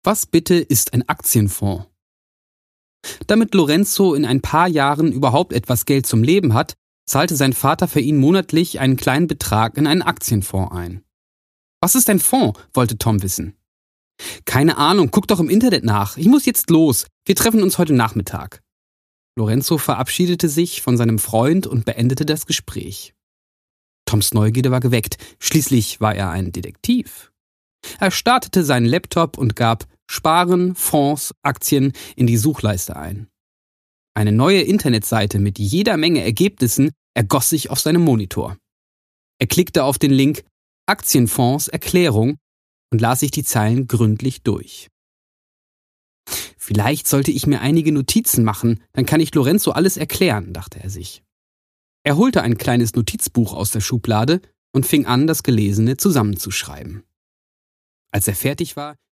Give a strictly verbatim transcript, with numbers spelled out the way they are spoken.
Was bitte ist ein Aktienfonds? Damit Lorenzo in ein paar Jahren überhaupt etwas Geld zum Leben hat, zahlte sein Vater für ihn monatlich einen kleinen Betrag in einen Aktienfonds ein. Was ist ein Fonds, wollte Tom wissen. Keine Ahnung, guck doch im Internet nach. Ich muss jetzt los. Wir treffen uns heute Nachmittag. Lorenzo verabschiedete sich von seinem Freund und beendete das Gespräch. Toms Neugierde war geweckt. Schließlich war er ein Detektiv. Er startete seinen Laptop und gab Sparen, Fonds, Aktien in die Suchleiste ein. Eine neue Internetseite mit jeder Menge Ergebnissen ergoss sich auf seinem Monitor. Er klickte auf den Link Aktienfonds Erklärung und las sich die Zeilen gründlich durch. Vielleicht sollte ich mir einige Notizen machen, dann kann ich Lorenzo alles erklären, dachte er sich. Er holte ein kleines Notizbuch aus der Schublade und fing an, das Gelesene zusammenzuschreiben. Als er fertig war,